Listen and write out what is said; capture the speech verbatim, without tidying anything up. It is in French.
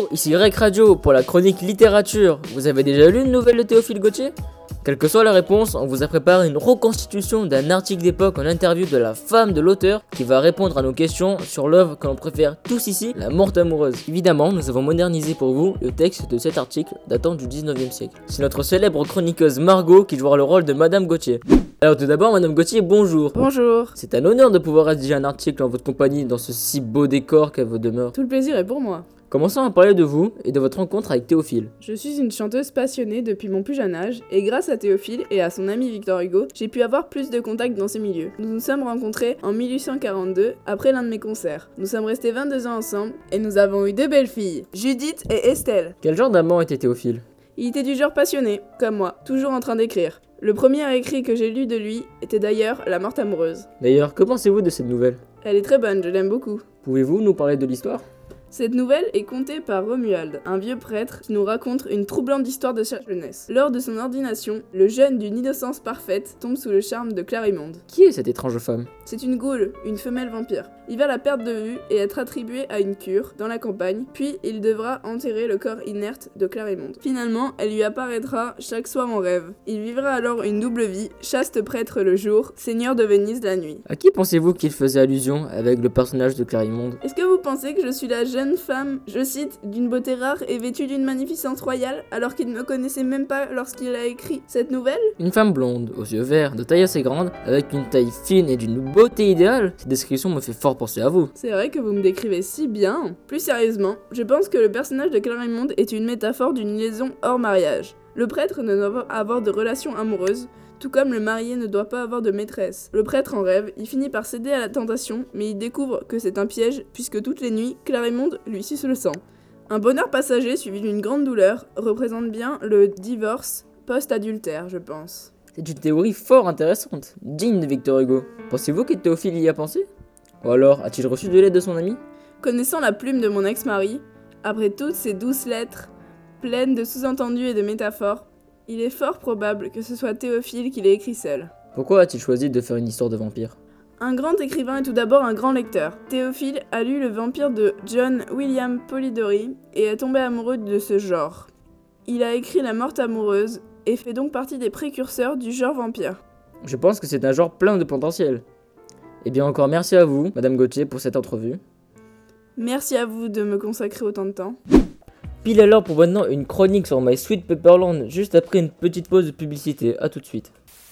Bonjour, ici Rec Radio pour la chronique littérature. Vous avez déjà lu une nouvelle de Théophile Gautier ? Quelle que soit la réponse, on vous a préparé une reconstitution d'un article d'époque en interview de la femme de l'auteur qui va répondre à nos questions sur l'œuvre que l'on préfère tous ici, La Morte amoureuse. Évidemment, nous avons modernisé pour vous le texte de cet article datant du dix-neuvième siècle. C'est notre célèbre chroniqueuse Margot qui jouera le rôle de Madame Gautier. Alors tout d'abord, Madame Gautier, bonjour. Bonjour. C'est un honneur de pouvoir rédiger un article en votre compagnie dans ce si beau décor qu'est vos demeures. Tout le plaisir est pour moi. Commençons à parler de vous et de votre rencontre avec Théophile. Je suis une chanteuse passionnée depuis mon plus jeune âge, et grâce à Théophile et à son ami Victor Hugo, j'ai pu avoir plus de contacts dans ces milieux. Nous nous sommes rencontrés en mille huit cent quarante-deux, après l'un de mes concerts. Nous sommes restés vingt-deux ans ensemble, et nous avons eu deux belles filles, Judith et Estelle. Quel genre d'amant était Théophile ? Il était du genre passionné, comme moi, toujours en train d'écrire. Le premier écrit que j'ai lu de lui était d'ailleurs La Morte amoureuse. D'ailleurs, que pensez-vous de cette nouvelle ? Elle est très bonne, je l'aime beaucoup. Pouvez-vous nous parler de l'histoire ? Cette nouvelle est contée par Romuald, un vieux prêtre qui nous raconte une troublante histoire de sa jeunesse. Lors de son ordination, le jeune d'une innocence parfaite tombe sous le charme de Clarimonde. Qui est cette étrange femme ? C'est une goule, une femelle vampire. Il va la perdre de vue et être attribué à une cure dans la campagne, puis il devra enterrer le corps inerte de Clarimonde. Finalement, elle lui apparaîtra chaque soir en rêve. Il vivra alors une double vie, chaste prêtre le jour, seigneur de Venise la nuit. À qui pensez-vous qu'il faisait allusion avec le personnage de Clarimonde ? Est-ce que vous pensez que je suis la jeune femme, je cite, d'une beauté rare et vêtue d'une magnificence royale, alors qu'il ne me connaissait même pas lorsqu'il a écrit cette nouvelle ? Une femme blonde, aux yeux verts, de taille assez grande, avec une taille fine et d'une beauté idéale. Cette description me fait fort penser à vous. C'est vrai que vous me décrivez si bien. Plus sérieusement, je pense que le personnage de Clarimonde est une métaphore d'une liaison hors mariage. Le prêtre ne doit pas avoir de relation amoureuse, tout comme le marié ne doit pas avoir de maîtresse. Le prêtre en rêve, il finit par céder à la tentation, mais il découvre que c'est un piège, puisque toutes les nuits, Clarimonde lui suce le sang. Un bonheur passager suivi d'une grande douleur représente bien le divorce post-adultère, je pense. C'est une théorie fort intéressante, digne de Victor Hugo. Pensez-vous que Théophile y a pensé ? Ou alors, a-t-il reçu de l'aide de son ami ? Connaissant la plume de mon ex-mari, après toutes ces douces lettres, pleines de sous-entendus et de métaphores, il est fort probable que ce soit Théophile qui l'ait écrit seul. Pourquoi a-t-il choisi de faire une histoire de vampire ? Un grand écrivain est tout d'abord un grand lecteur. Théophile a lu Le Vampire de John William Polidori et est tombé amoureux de ce genre. Il a écrit La Morte amoureuse et fait donc partie des précurseurs du genre vampire. Je pense que c'est un genre plein de potentiel. Eh bien encore merci à vous, Madame Gautier, pour cette entrevue. Merci à vous de me consacrer autant de temps. Pile alors pour maintenant une chronique sur My Sweet Pepperland, juste après une petite pause de publicité. A tout de suite.